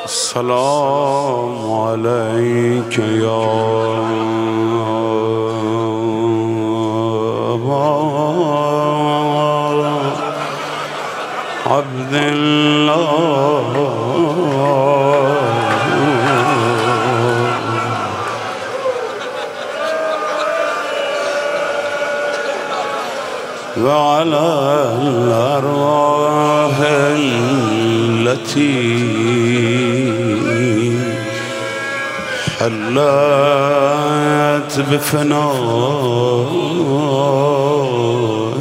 السلام عليك يا عبد الله وعلى الأرواح التي حلت بفناء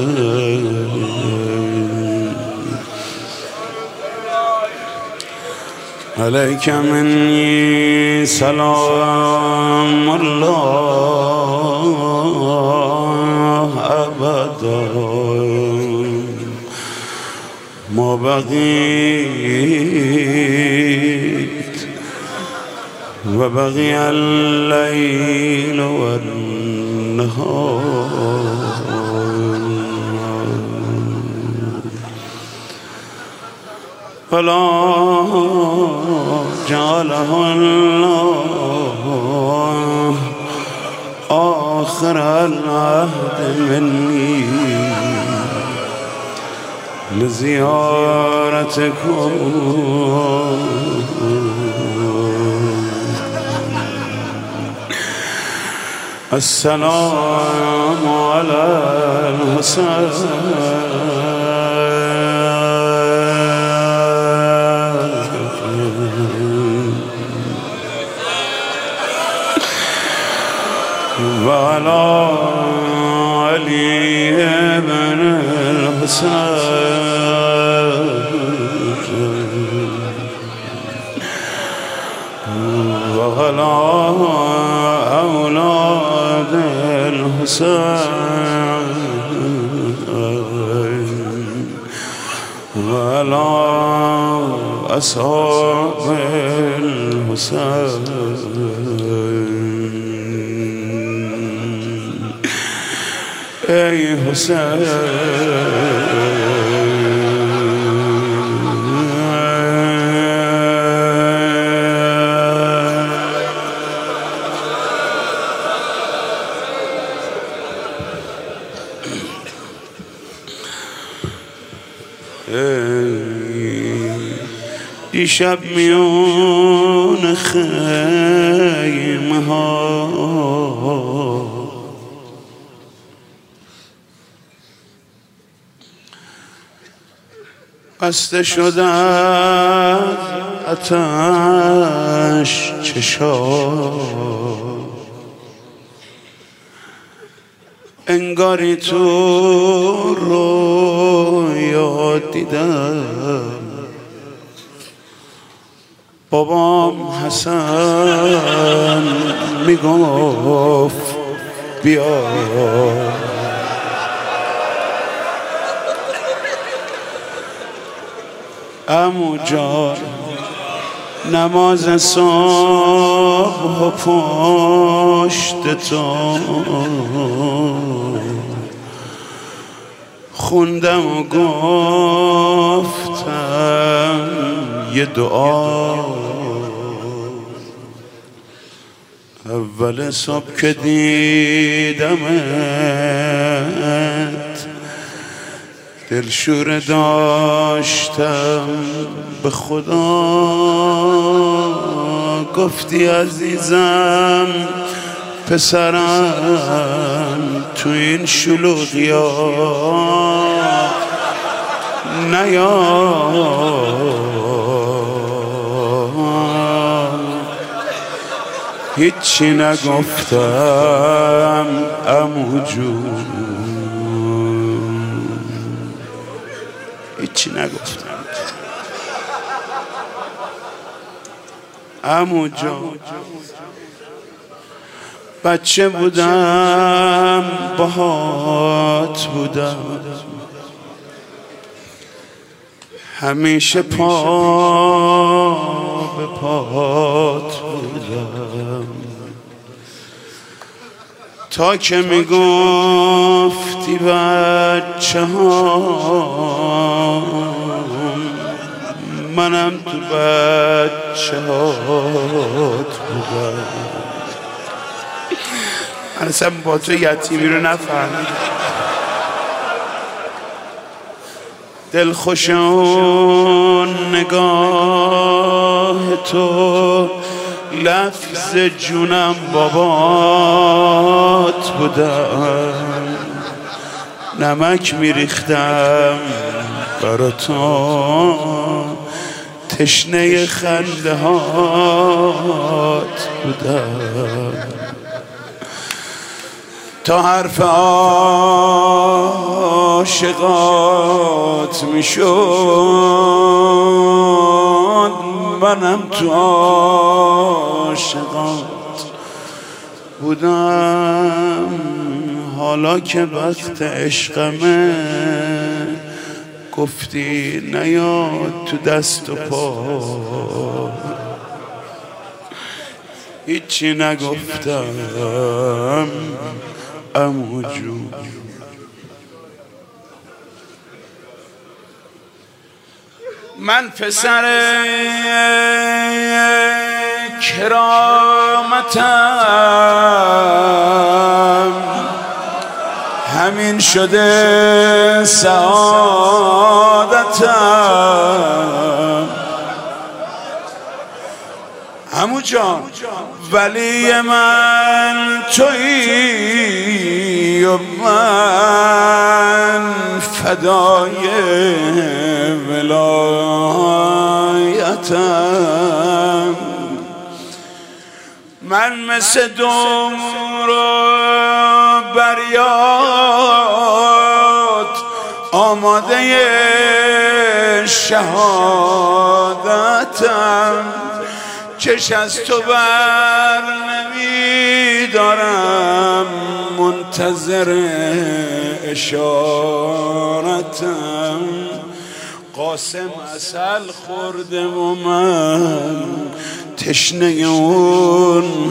عليك مني سلام الله أبدا ما بقيت وبقي الليل والنهار فلا جعله الله آخر العهد مني لزيارتكم السلام على الحسين وعلى علي بن الحسين وعلى أولاد الحسين وعلى أصحاب الحسين ای حسین دیشب میون خیمه ها بسته شده آتش چشام انگاری تو رویا دیدم بابام حسن میگفت بیا عمو جان نماز صبح و پشت تو خوندم و گفتم یه دعا اول صبح که دیدمت دلشوره داشتم به خدا گفتی عزیزم پسرم تو این شلوغیا نیا هیچی نگفتم عمو جون هیچی نگفتم عمو جان بچه بودم باهات بودم همیشه پا به پات بودم تا که میگفتی بچه ها منم تو بچه هات بودم. من اصلا با تو یتیمی رو نفهمیدم. دلخوشان نگاه تو لفظ جونم بابات بودم. نمک میریختم برا تو تشنه خنده هات بودم. تا حرف عاشقات میشد منم تو عاشقات بودم. حالا که وقت عشقمه گفتی نیاد تو دست و پا، هیچی نگفتم عمو جون. من پسر کرامتم، همین شده سعادتم. عمو جان ولی من تویی و من فدای ولایتم. من مثل دور و بریات آماده شهادتم. چش از تو بر نمیدارم منتظر اشارتم. قاسم عسل خورده و من تشنه اون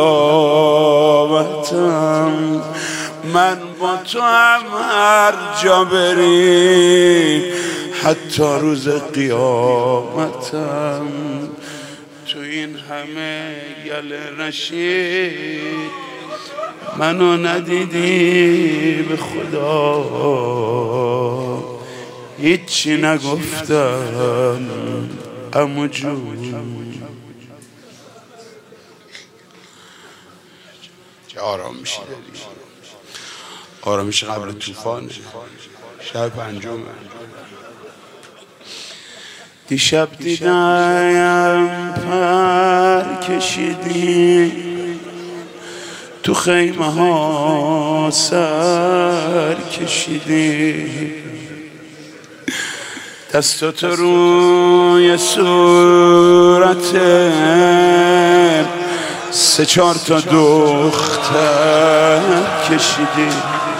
حلاوتم. من با تو هم هر جا بریم حتی روز قیامتم. تو این همه گله رشید منو ندیدی به خدا، هیچی نگفتم عمو جون. چه آرام میشی داری، آرامش قبل طوفان شب پنجم. دیشب دیدم پر کشیدی تو خیمه ها سر کشیدی، دستات روی صورت سه چهار تا دختر کشیدی.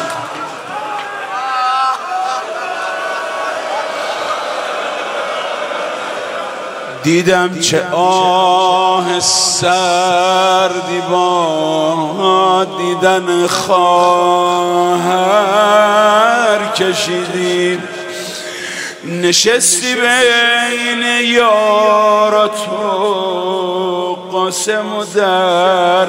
دیدم چه آه سردی با دیدن خواهر کشیدی. نشستی بین یارات و قاسم و در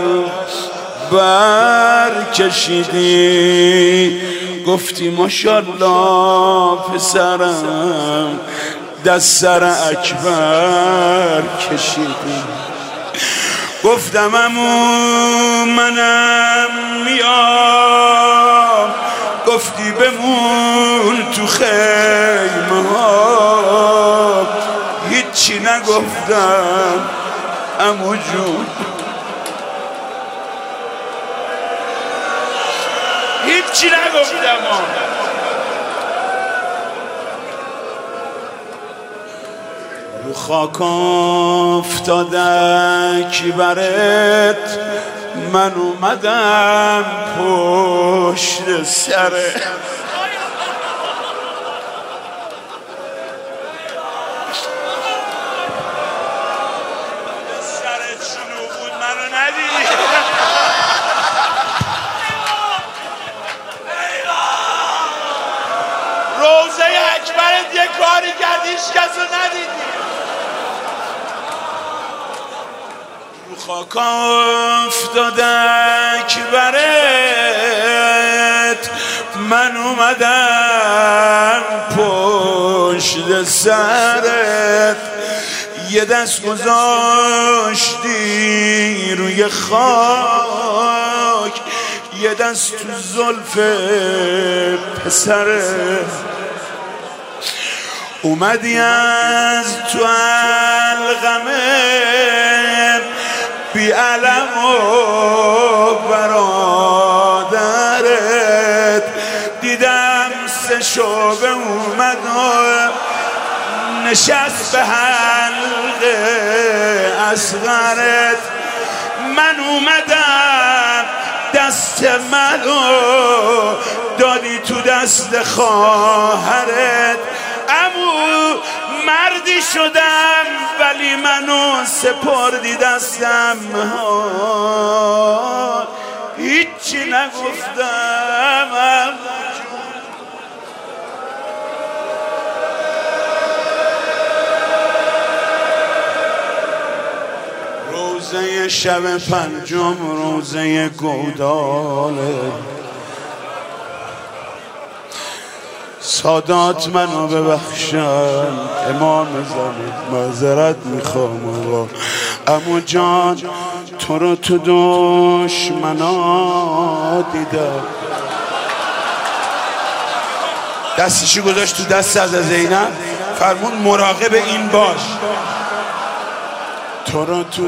بر کشیدی. گفتی ماشالله پسرم دست سر اکبر کشیدی. گفتم عمو منم میام، گفتی بمون تو خیمه ها، هیچی نگفتم عمو جون، هیچی نگفتم. رو خاک افتادک برت من اومدم پشت سرت. سرت شنو بود منو ندیدی. روزه اکبرت یه کاری کرد هیچ کس رو ندیدی. خاک افتادک برت من اومدم پشت سرت یه دست گذاشتی روی خاک یه دست تو زلف پسرت اومدی از تو الغمه بی علم و برادرت دیدم سه شعبه اومد و نشست به حلقه اصغرت من اومدم دست منو دادی تو دست خواهرت امو مردی شدم ولی منو سپردی دستم هیچی نگفتم روزه شب پنجم روزه گوداله سادات منو ببخشن امام زمان معذرت میخوام آقا عمو جان تو رو تو دشمنا دیدم دستشو گذاشت تو دست از زینب فرمون مراقب این باش تو رو تو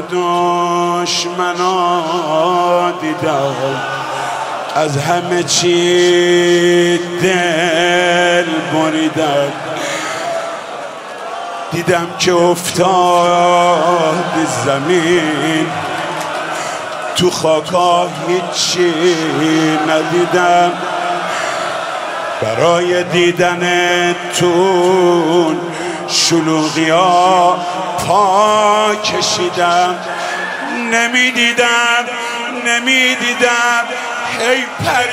دشمنا دیدم از همه چی دل بریدم دیدم که افتاد زمین تو خاکا هیچی ندیدم برای دیدن تو شلوغی ها پا کشیدم نمیدیدم هی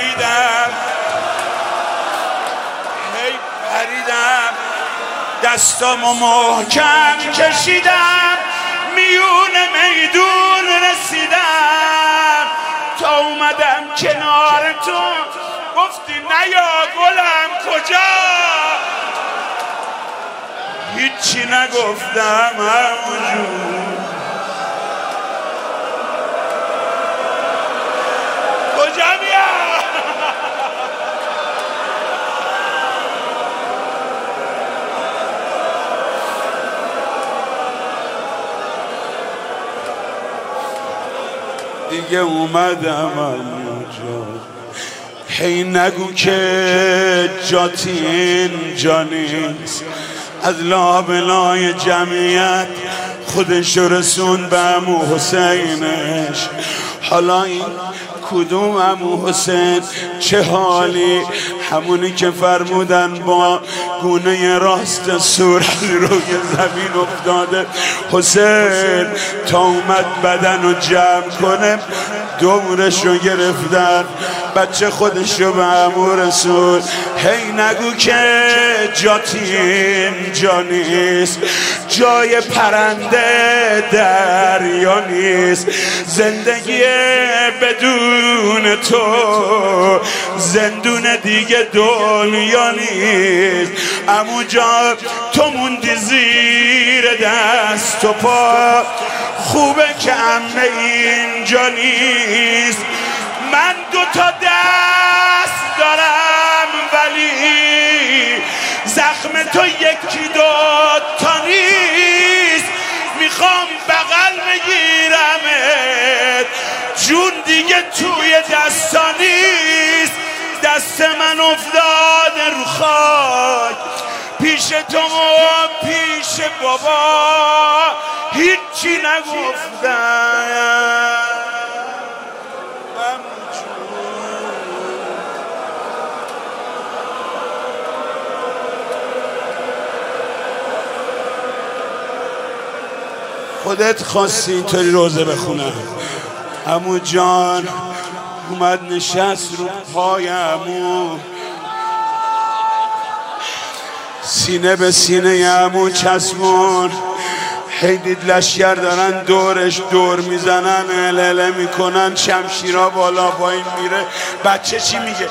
پریدم دستامو محکم کشیدم میون میدون رسیدم تا اومدم کنار تو گفتی نیا گلم کجا هیچی نگفتم همونجور کجا میاد دیگه اومدم همونجا هی نگو که جاتی اینجا نیست از لابلای جمعیت خودش رسون به عمو حسینش حالا این کدوم عمو حسین چه حالی همونی که فرمودن با گونه راست صورت روی زمین افتاده حسین تا اومد بدن رو جمع کنه دورش رو گرفتن بچه خودش رو به عمو رسول هی نگو که جاتی اینجا نیست جای پرنده دریا نیست زندگی بدون تو زندون دیگه دنیا نیست عمو جان تو موندی زیر دست و پا خوبه که عمه اینجا نیست من 2 تا دست دارم ولی زخم تو 1-2 تا نیست میخوام بغل بگیرمت جون دیگه توی دستا نیست دست من افتاده رو خاک پیش تو و پیش بابا هیچی نگفتم خودت خواستی اینطوری روزه بخونم عمو جان اومد نشست رو پای عمو سینه به سینه عمو چسبون هی دید لشکر دارن دورش دور میزنن، هلهله میکنن، شمشیرها بالا پایین میره. بچه چی میگه؟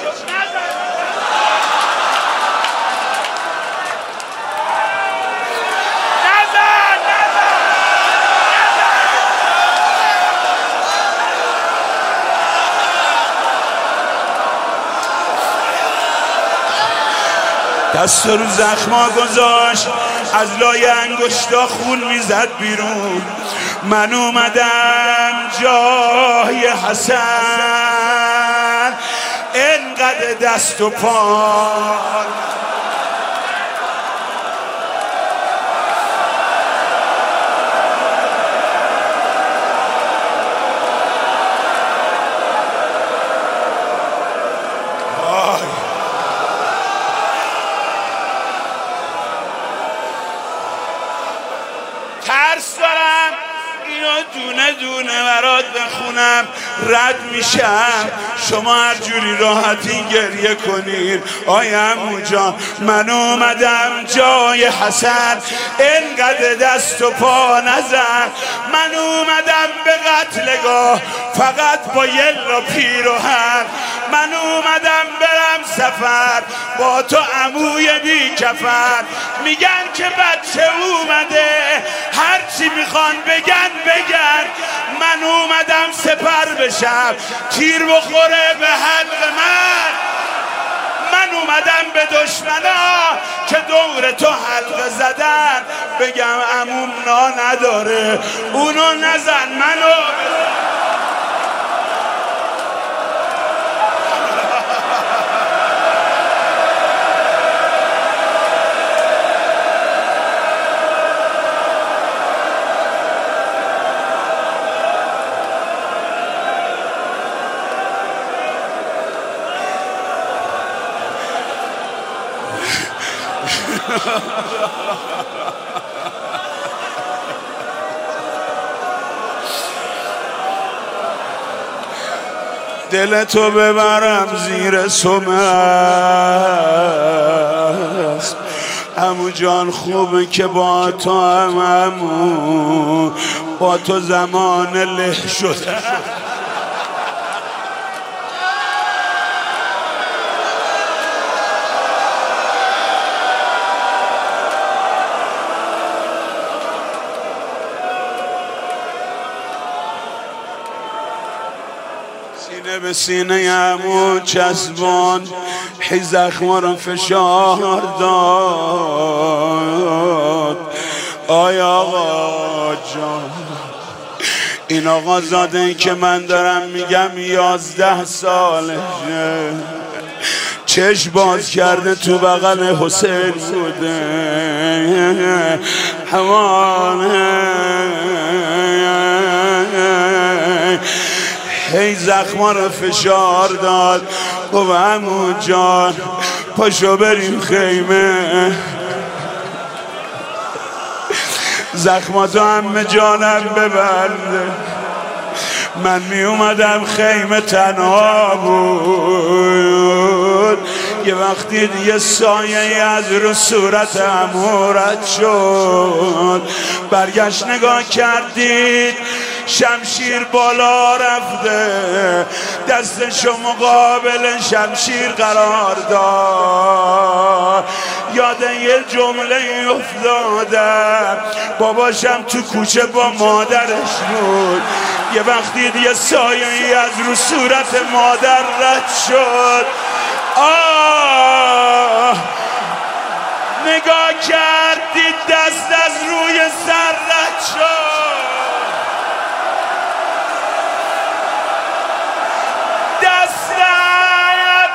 دست رو زخما گذاشت، از لای انگشتا خون میزد بیرون. من اومدم جای حسن، انقدر دست و پا ترس دارم اینو دونه دونه برات بخونم، رد میشم. شما هر جوری راحتی گریه کنین. آی عمو جان، من اومدم جای حسن، انقدر دست و پا نزن. من اومدم به قتلگاه فقط با یلا پیراهن. من اومدم برم سفر با تو عموی بی کفن. میگن که بچه اومده، هرچی میخوان بگن بگن. من اومدم سپر بشم، تیر بخوره به حلق من. من اومدم به دشمنا که دور تو حلقه زدن بگم عموم نا نداره، اونو نزن منو. دلتو ببرم زیر سمست. عمو جان خوبه که با تو هم عمو، با تو زمان له شده. سینه به سینه عمو چسبان، هی زخما رو فشار داد. آی آقا جان، این آقا زاده که من دارم میگم 11 سالشه، چشم باز کرده تو بغل حسین بوده. همانه هی زخما رو فشار داد. گفت عمو جان پاشو بریم خیمه، زخماتو عمه جانم ببنده. من می اومدم خیمه تنها بود، یه وقتی یه سایه از رو صورت عمو رد شد. برگشت نگاه کردید شمشیر بالا رفته، دستشو مقابل شمشیر قرار داد. یاد یه جمله افتادم، باباشم تو کوچه با مادرش بود، یه وقتی یه سایه از رو صورت مادر رد شد. نگاه کردید دست از روی سر رد شد. دستم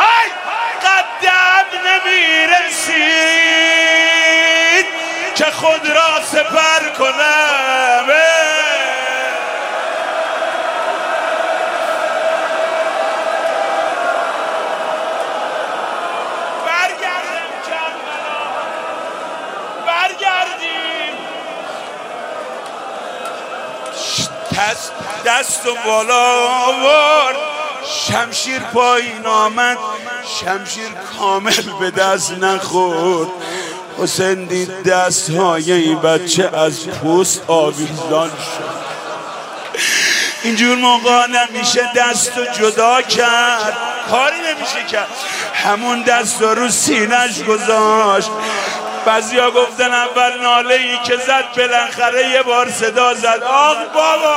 قدم نمیرسید که خود را سپر کنم. دست و بالا آورد، شمشیر پایین آمد، شمشیر کامل به دست نخورد. حسین دید دستهای این بچه از پوست آویزان شد. اینجور موقع نمیشه دستو جدا کرد، کاری نمیشه کرد، همون دست رو سینش گذاشت. بعضیا گفتن اول ناله ای که زد بالاخره یه بار صدا زد آخ بابا.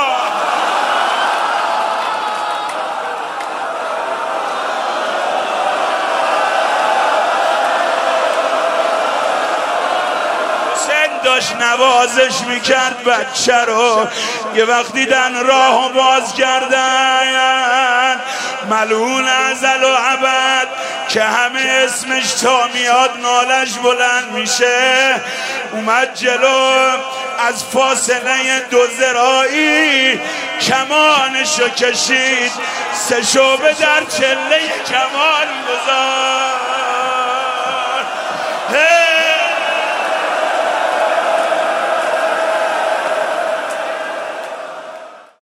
داشت نوازش میکرد بچه رو. یه وقت دیدن راهو باز کردن ملعون ازل و ابد که همه اسمش تا میاد نالش بلند میشه. اومد جلو از فاصله 2 ذراعی کمانشو کشید، 3 شعبه در چله کمان گذاشت.